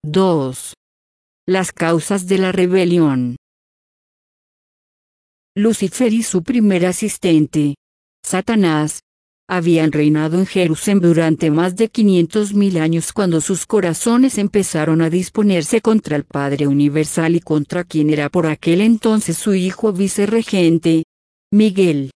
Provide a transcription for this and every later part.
2. Las causas de la rebelión. Lucifer y su primer asistente, Satanás, habían reinado en Jerusalén durante más de 500.000 años cuando sus corazones empezaron a disponerse contra el Padre Universal y contra quien era por aquel entonces su hijo vicerregente, Miguel.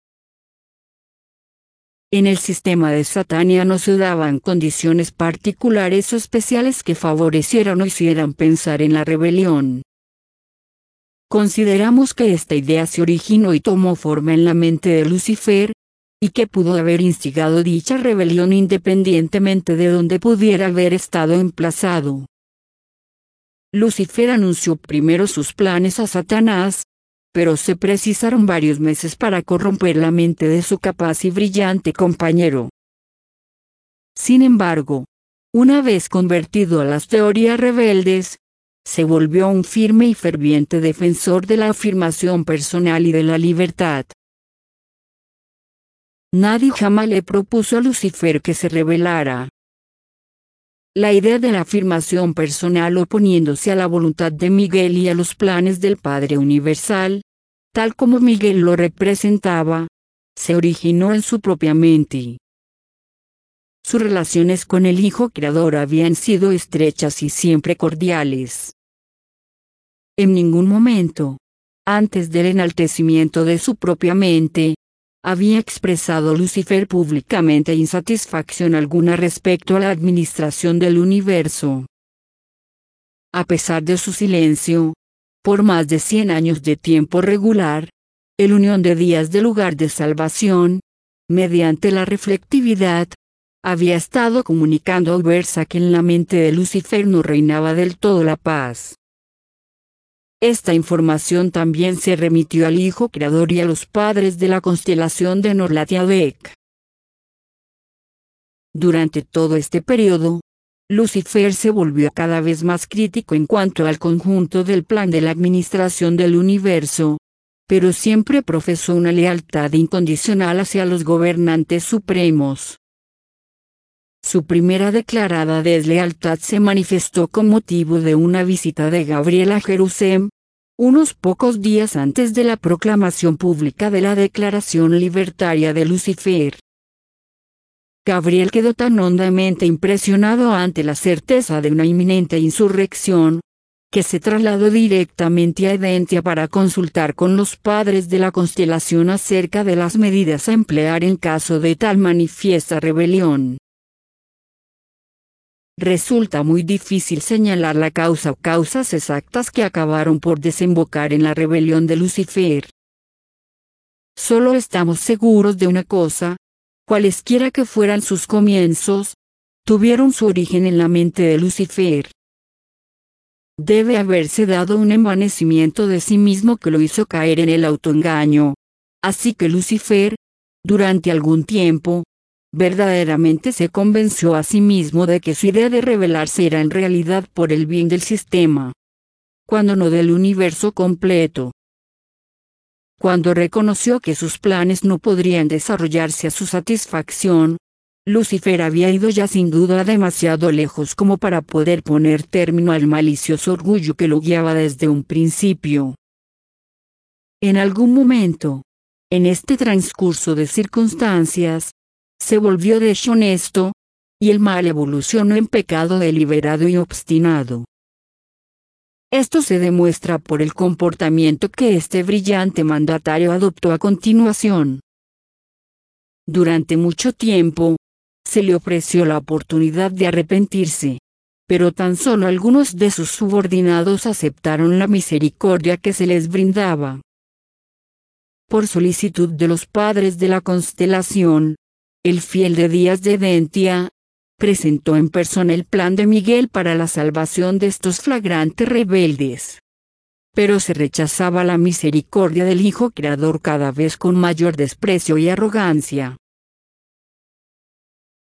En el sistema de Satania no se daban condiciones particulares o especiales que favorecieran o hicieran pensar en la rebelión. Consideramos que esta idea se originó y tomó forma en la mente de Lucifer, y que pudo haber instigado dicha rebelión independientemente de donde pudiera haber estado emplazado. Lucifer anunció primero sus planes a Satanás, pero se precisaron varios meses para corromper la mente de su capaz y brillante compañero. Sin embargo, una vez convertido a las teorías rebeldes, se volvió un firme y ferviente defensor de la afirmación personal y de la libertad. Nadie jamás le propuso a Lucifer que se rebelara. La idea de la afirmación personal oponiéndose a la voluntad de Miguel y a los planes del Padre Universal, tal como Miguel lo representaba, se originó en su propia mente. Sus relaciones con el Hijo Creador habían sido estrechas y siempre cordiales. En ningún momento, antes del enaltecimiento de su propia mente, había expresado Lucifer públicamente insatisfacción alguna respecto a la administración del universo. A pesar de su silencio, por más de 100 años de tiempo regular, el unión de días del lugar de salvación, mediante la reflectividad, había estado comunicando a Versa que en la mente de Lucifer no reinaba del todo la paz. Esta información también se remitió al Hijo Creador y a los padres de la constelación de Norlatiadec. Durante todo este periodo, Lucifer se volvió cada vez más crítico en cuanto al conjunto del plan de la administración del universo, pero siempre profesó una lealtad incondicional hacia los gobernantes supremos. Su primera declarada deslealtad se manifestó con motivo de una visita de Gabriel a Jerusalén, unos pocos días antes de la proclamación pública de la Declaración Libertaria de Lucifer. Gabriel quedó tan hondamente impresionado ante la certeza de una inminente insurrección, que se trasladó directamente a Edentia para consultar con los padres de la constelación acerca de las medidas a emplear en caso de tal manifiesta rebelión. Resulta muy difícil señalar la causa o causas exactas que acabaron por desembocar en la rebelión de Lucifer. Solo estamos seguros de una cosa: cualesquiera que fueran sus comienzos, tuvieron su origen en la mente de Lucifer. Debe haberse dado un envanecimiento de sí mismo que lo hizo caer en el autoengaño, así que Lucifer, durante algún tiempo, verdaderamente se convenció a sí mismo de que su idea de rebelarse era en realidad por el bien del sistema, cuando no del universo completo. Cuando reconoció que sus planes no podrían desarrollarse a su satisfacción, Lucifer había ido ya sin duda demasiado lejos como para poder poner término al malicioso orgullo que lo guiaba desde un principio. En algún momento, en este transcurso de circunstancias, se volvió deshonesto, y el mal evolucionó en pecado deliberado y obstinado. Esto se demuestra por el comportamiento que este brillante mandatario adoptó a continuación. Durante mucho tiempo, se le ofreció la oportunidad de arrepentirse, pero tan solo algunos de sus subordinados aceptaron la misericordia que se les brindaba. Por solicitud de los padres de la constelación, el fiel de Díaz de Edentia presentó en persona el plan de Miguel para la salvación de estos flagrantes rebeldes. Pero se rechazaba la misericordia del Hijo Creador cada vez con mayor desprecio y arrogancia.